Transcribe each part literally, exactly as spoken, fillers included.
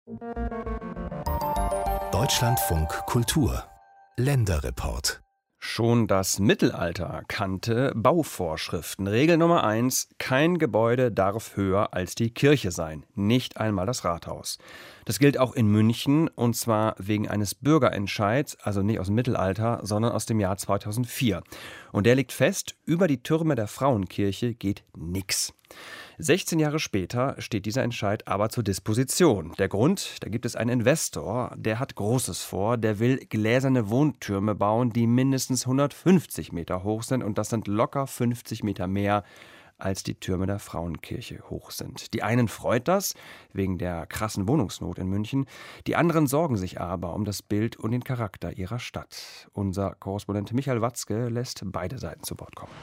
Deutschlandfunk Kultur Länderreport. Schon das Mittelalter kannte Bauvorschriften. Regel Nummer eins: Kein Gebäude darf höher als die Kirche sein, nicht einmal das Rathaus. Das gilt auch in München, und zwar wegen eines Bürgerentscheids, also nicht aus dem Mittelalter, sondern aus dem Jahr zweitausendvier. Und der legt fest, über die Türme der Frauenkirche geht nix. sechzehn Jahre später steht dieser Entscheid aber zur Disposition. Der Grund: Da gibt es einen Investor, der hat Großes vor, der will gläserne Wohntürme bauen, die mindestens hundertfünfzig Meter hoch sind, und das sind locker fünfzig Meter mehr, als die Türme der Frauenkirche hoch sind. Die einen freut das, wegen der krassen Wohnungsnot in München. Die anderen sorgen sich aber um das Bild und den Charakter ihrer Stadt. Unser Korrespondent Michael Watzke lässt beide Seiten zu Wort kommen.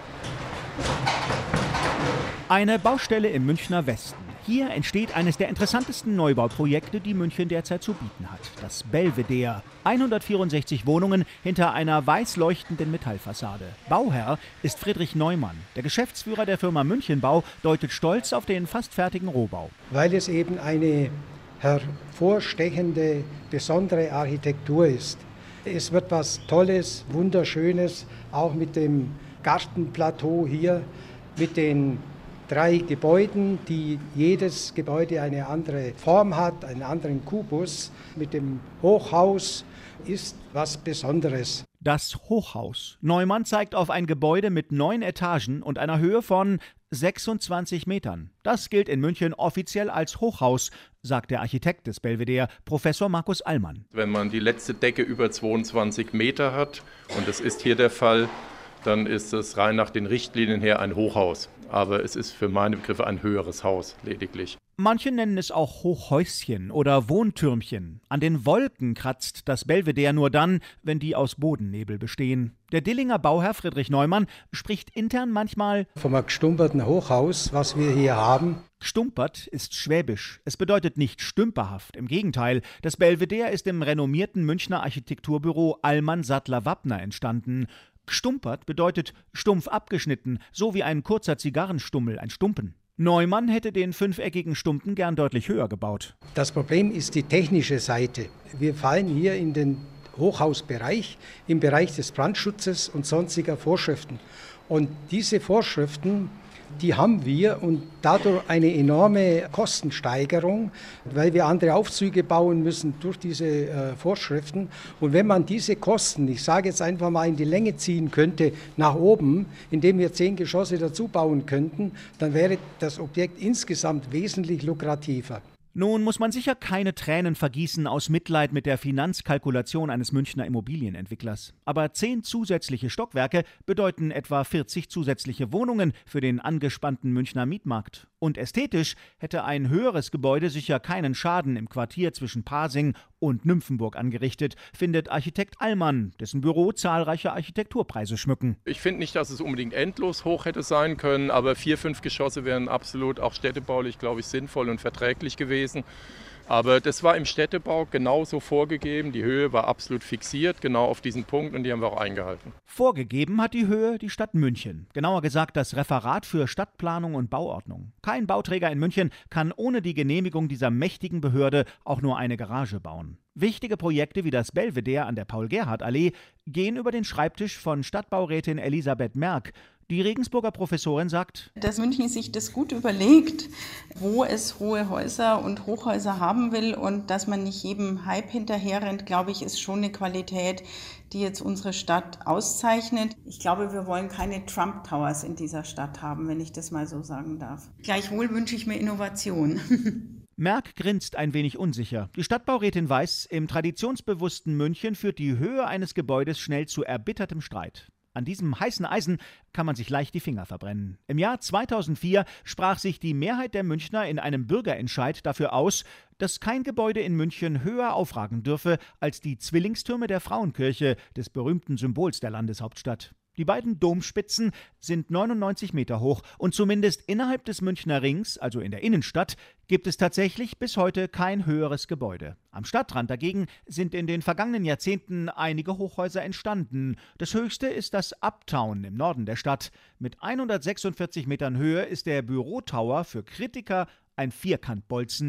Eine Baustelle im Münchner Westen. Hier entsteht eines der interessantesten Neubauprojekte, die München derzeit zu bieten hat. Das Belvedere. hundertvierundsechzig Wohnungen hinter einer weiß leuchtenden Metallfassade. Bauherr ist Friedrich Neumann. Der Geschäftsführer der Firma Münchenbau deutet stolz auf den fast fertigen Rohbau. Weil es eben eine hervorstechende, besondere Architektur ist. Es wird was Tolles, Wunderschönes, auch mit dem Gartenplateau hier, mit den drei Gebäuden, die jedes Gebäude eine andere Form hat, einen anderen Kubus. Mit dem Hochhaus ist was Besonderes. Das Hochhaus. Neumann zeigt auf ein Gebäude mit neun Etagen und einer Höhe von sechsundzwanzig Metern. Das gilt in München offiziell als Hochhaus, sagt der Architekt des Belvedere, Professor Markus Allmann. Wenn man die letzte Decke über zweiundzwanzig Meter hat, und das ist hier der Fall, dann ist es rein nach den Richtlinien her ein Hochhaus. Aber es ist für meine Begriffe ein höheres Haus lediglich. Manche nennen es auch Hochhäuschen oder Wohntürmchen. An den Wolken kratzt das Belvedere nur dann, wenn die aus Bodennebel bestehen. Der Dillinger Bauherr Friedrich Neumann spricht intern manchmal vom gestumperten Hochhaus, was wir hier haben. Stumpert ist schwäbisch. Es bedeutet nicht stümperhaft. Im Gegenteil, das Belvedere ist im renommierten Münchner Architekturbüro Allmann Sattler Wappner entstanden. Gestumpert bedeutet stumpf abgeschnitten, so wie ein kurzer Zigarrenstummel, ein Stumpen. Neumann hätte den fünfeckigen Stumpen gern deutlich höher gebaut. Das Problem ist die technische Seite. Wir fallen hier in den Hochhausbereich, im Bereich des Brandschutzes und sonstiger Vorschriften. Und diese Vorschriften, die haben wir, und dadurch eine enorme Kostensteigerung, weil wir andere Aufzüge bauen müssen durch diese äh, Vorschriften. Und wenn man diese Kosten, ich sage jetzt einfach mal, in die Länge ziehen könnte, nach oben, indem wir zehn Geschosse dazu bauen könnten, dann wäre das Objekt insgesamt wesentlich lukrativer. Nun muss man sicher keine Tränen vergießen aus Mitleid mit der Finanzkalkulation eines Münchner Immobilienentwicklers. Aber zehn zusätzliche Stockwerke bedeuten etwa vierzig zusätzliche Wohnungen für den angespannten Münchner Mietmarkt. Und ästhetisch hätte ein höheres Gebäude sicher keinen Schaden im Quartier zwischen Pasing und Nymphenburg angerichtet, findet Architekt Allmann, dessen Büro zahlreiche Architekturpreise schmücken. Ich finde nicht, dass es unbedingt endlos hoch hätte sein können, aber vier, fünf Geschosse wären absolut auch städtebaulich, glaube ich, sinnvoll und verträglich gewesen. Aber das war im Städtebau genauso vorgegeben. Die Höhe war absolut fixiert, genau auf diesen Punkt, und die haben wir auch eingehalten. Vorgegeben hat die Höhe die Stadt München. Genauer gesagt das Referat für Stadtplanung und Bauordnung. Kein Bauträger in München kann ohne die Genehmigung dieser mächtigen Behörde auch nur eine Garage bauen. Wichtige Projekte wie das Belvedere an der Paul-Gerhardt-Allee gehen über den Schreibtisch von Stadtbaurätin Elisabeth Merck. Die Regensburger Professorin sagt, dass München sich das gut überlegt, wo es hohe Häuser und Hochhäuser haben will, und dass man nicht jedem Hype hinterherrennt, glaube ich, ist schon eine Qualität, die jetzt unsere Stadt auszeichnet. Ich glaube, wir wollen keine Trump Towers in dieser Stadt haben, wenn ich das mal so sagen darf. Gleichwohl wünsche ich mir Innovation. Merck grinst ein wenig unsicher. Die Stadtbaurätin weiß, im traditionsbewussten München führt die Höhe eines Gebäudes schnell zu erbittertem Streit. An diesem heißen Eisen kann man sich leicht die Finger verbrennen. Im Jahr zweitausendvier sprach sich die Mehrheit der Münchner in einem Bürgerentscheid dafür aus, dass kein Gebäude in München höher aufragen dürfe als die Zwillingstürme der Frauenkirche, des berühmten Symbols der Landeshauptstadt. Die beiden Domspitzen sind neunundneunzig Meter hoch und zumindest innerhalb des Münchner Rings, also in der Innenstadt, gibt es tatsächlich bis heute kein höheres Gebäude. Am Stadtrand dagegen sind in den vergangenen Jahrzehnten einige Hochhäuser entstanden. Das höchste ist das Uptown im Norden der Stadt. Mit hundertsechsundvierzig Metern Höhe ist der Bürotower für Kritiker ein Vierkantbolzen,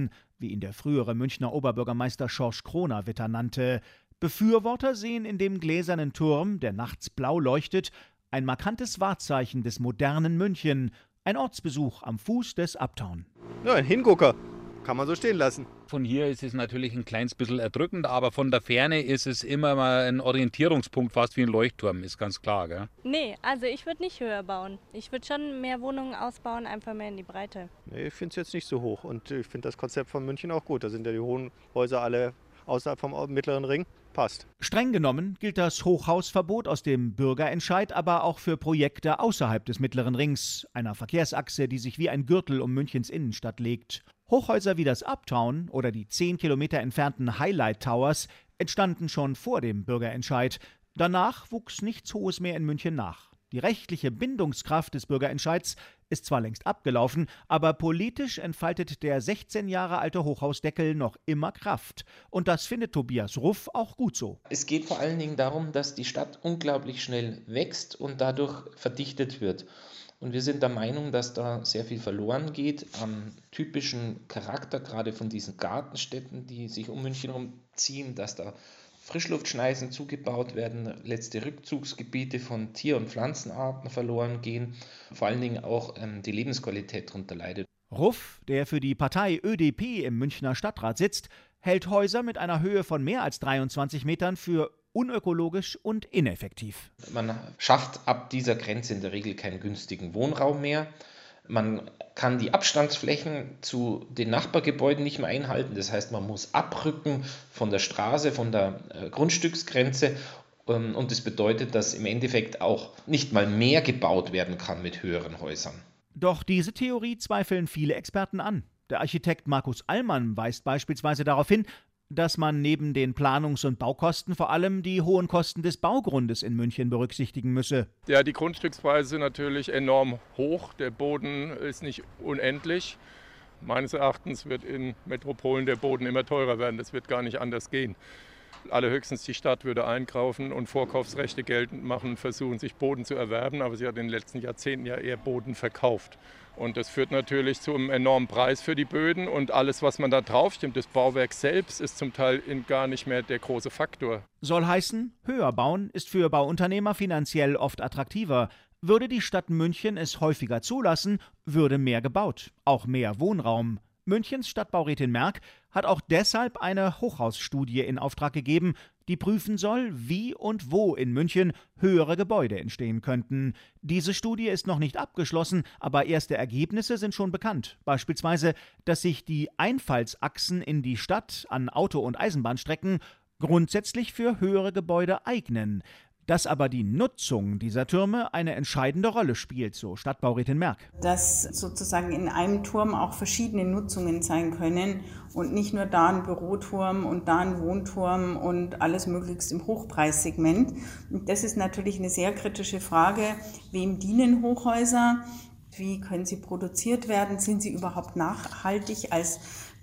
wie ihn der frühere Münchner Oberbürgermeister Schorsch Kronawitter nannte. Befürworter sehen in dem gläsernen Turm, der nachts blau leuchtet, ein markantes Wahrzeichen des modernen München, ein Ortsbesuch am Fuß des Uptown. Ja, ein Hingucker. Kann man so stehen lassen. Von hier ist es natürlich ein kleines bisschen erdrückend, aber von der Ferne ist es immer mal ein Orientierungspunkt, fast wie ein Leuchtturm, ist ganz klar, gell? Nee, also ich würde nicht höher bauen. Ich würde schon mehr Wohnungen ausbauen, einfach mehr in die Breite. Nee, ich finde es jetzt nicht so hoch und ich finde das Konzept von München auch gut. Da sind ja die hohen Häuser alle außerhalb vom Mittleren Ring. Passt. Streng genommen gilt das Hochhausverbot aus dem Bürgerentscheid aber auch für Projekte außerhalb des Mittleren Rings, einer Verkehrsachse, die sich wie ein Gürtel um Münchens Innenstadt legt. Hochhäuser wie das Uptown oder die zehn Kilometer entfernten Highlight Towers entstanden schon vor dem Bürgerentscheid. Danach wuchs nichts Hohes mehr in München nach. Die rechtliche Bindungskraft des Bürgerentscheids ist zwar längst abgelaufen, aber politisch entfaltet der sechzehn Jahre alte Hochhausdeckel noch immer Kraft. Und das findet Tobias Ruff auch gut so. Es geht vor allen Dingen darum, dass die Stadt unglaublich schnell wächst und dadurch verdichtet wird. Und wir sind der Meinung, dass da sehr viel verloren geht am typischen Charakter, gerade von diesen Gartenstädten, die sich um München herumziehen, dass da Frischluftschneisen zugebaut werden, letzte Rückzugsgebiete von Tier- und Pflanzenarten verloren gehen, vor allen Dingen auch ähm, die Lebensqualität darunter leidet. Ruff, der für die Partei Ö D P im Münchner Stadtrat sitzt, hält Häuser mit einer Höhe von mehr als dreiundzwanzig Metern für unökologisch und ineffektiv. Man schafft ab dieser Grenze in der Regel keinen günstigen Wohnraum mehr. Man kann die Abstandsflächen zu den Nachbargebäuden nicht mehr einhalten. Das heißt, man muss abrücken von der Straße, von der äh, Grundstücksgrenze. Ähm, und das bedeutet, dass im Endeffekt auch nicht mal mehr gebaut werden kann mit höheren Häusern. Doch diese Theorie zweifeln viele Experten an. Der Architekt Markus Allmann weist beispielsweise darauf hin, dass man neben den Planungs- und Baukosten vor allem die hohen Kosten des Baugrundes in München berücksichtigen müsse. Ja, die Grundstückspreise sind natürlich enorm hoch. Der Boden ist nicht unendlich. Meines Erachtens wird in Metropolen der Boden immer teurer werden. Das wird gar nicht anders gehen. Allerhöchstens die Stadt würde einkaufen und Vorkaufsrechte geltend machen, versuchen sich Boden zu erwerben, aber sie hat in den letzten Jahrzehnten ja eher Boden verkauft. Und das führt natürlich zu einem enormen Preis für die Böden und alles, was man da drauf stimmt, das Bauwerk selbst ist zum Teil gar nicht mehr der große Faktor. Soll heißen, höher bauen ist für Bauunternehmer finanziell oft attraktiver. Würde die Stadt München es häufiger zulassen, würde mehr gebaut, auch mehr Wohnraum. Münchens Stadtbaurätin Merck hat auch deshalb eine Hochhausstudie in Auftrag gegeben, die prüfen soll, wie und wo in München höhere Gebäude entstehen könnten. Diese Studie ist noch nicht abgeschlossen, aber erste Ergebnisse sind schon bekannt. Beispielsweise, dass sich die Einfallsachsen in die Stadt an Auto- und Eisenbahnstrecken grundsätzlich für höhere Gebäude eignen. Dass aber die Nutzung dieser Türme eine entscheidende Rolle spielt, so Stadtbaurätin Merck. Dass sozusagen in einem Turm auch verschiedene Nutzungen sein können und nicht nur da ein Büroturm und da ein Wohnturm und alles möglichst im Hochpreissegment. Und das ist natürlich eine sehr kritische Frage. Wem dienen Hochhäuser? Wie können sie produziert werden? Sind sie überhaupt nachhaltig als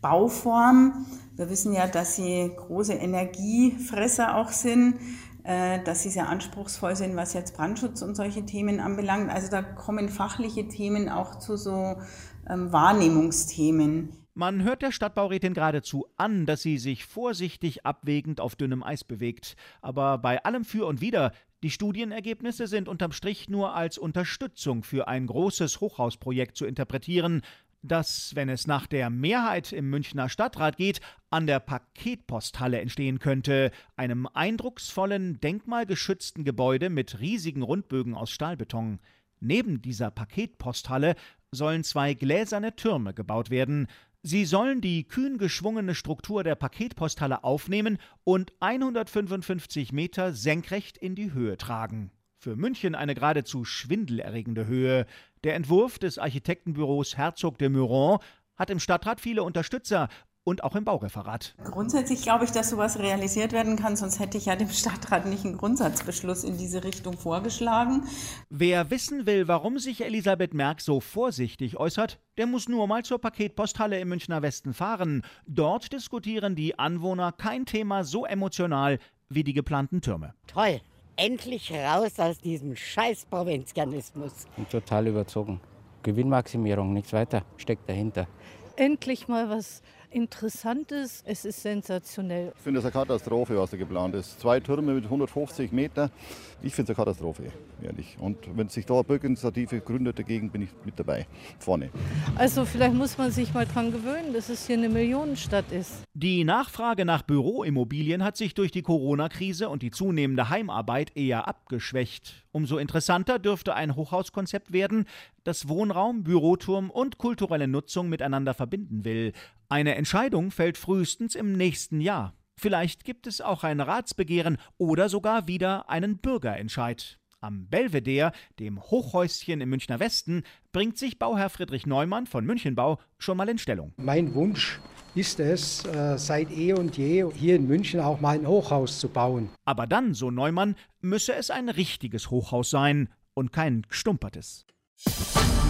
Bauform? Wir wissen ja, dass sie große Energiefresser auch sind, dass sie sehr anspruchsvoll sind, was jetzt Brandschutz und solche Themen anbelangt. Also da kommen fachliche Themen auch zu so ähm, Wahrnehmungsthemen. Man hört der Stadtbaurätin geradezu an, dass sie sich vorsichtig abwägend auf dünnem Eis bewegt. Aber bei allem Für und Wider, die Studienergebnisse sind unterm Strich nur als Unterstützung für ein großes Hochhausprojekt zu interpretieren, das, wenn es nach der Mehrheit im Münchner Stadtrat geht, an der Paketposthalle entstehen könnte, einem eindrucksvollen, denkmalgeschützten Gebäude mit riesigen Rundbögen aus Stahlbeton. Neben dieser Paketposthalle sollen zwei gläserne Türme gebaut werden. Sie sollen die kühn geschwungene Struktur der Paketposthalle aufnehmen und hundertfünfundfünfzig Meter senkrecht in die Höhe tragen. Für München eine geradezu schwindelerregende Höhe. Der Entwurf des Architektenbüros Herzog de Meuron hat im Stadtrat viele Unterstützer und auch im Baureferat. Grundsätzlich glaube ich, dass sowas realisiert werden kann, sonst hätte ich ja dem Stadtrat nicht einen Grundsatzbeschluss in diese Richtung vorgeschlagen. Wer wissen will, warum sich Elisabeth Merck so vorsichtig äußert, der muss nur mal zur Paketposthalle im Münchner Westen fahren. Dort diskutieren die Anwohner kein Thema so emotional wie die geplanten Türme. Toll! Endlich raus aus diesem scheiß Provinzianismus. Total überzogen. Gewinnmaximierung, nichts weiter steckt dahinter. Endlich mal was interessant ist, es ist sensationell. Ich finde es eine Katastrophe, was da geplant ist. Zwei Türme mit hundertfünfzig Meter. Ich finde es eine Katastrophe, ehrlich. Und wenn sich da eine Bürgerinitiative gründet dagegen, bin ich mit dabei, vorne. Also vielleicht muss man sich mal dran gewöhnen, dass es hier eine Millionenstadt ist. Die Nachfrage nach Büroimmobilien hat sich durch die Corona-Krise und die zunehmende Heimarbeit eher abgeschwächt. Umso interessanter dürfte ein Hochhauskonzept werden, das Wohnraum, Büroturm und kulturelle Nutzung miteinander verbinden will. Eine Entscheidung fällt frühestens im nächsten Jahr. Vielleicht gibt es auch ein Ratsbegehren oder sogar wieder einen Bürgerentscheid. Am Belvedere, dem Hochhäuschen im Münchner Westen, bringt sich Bauherr Friedrich Neumann von Münchenbau schon mal in Stellung. Mein Wunsch ist es, äh, seit eh und je hier in München auch mal ein Hochhaus zu bauen. Aber dann, so Neumann, müsse es ein richtiges Hochhaus sein und kein gestumpertes.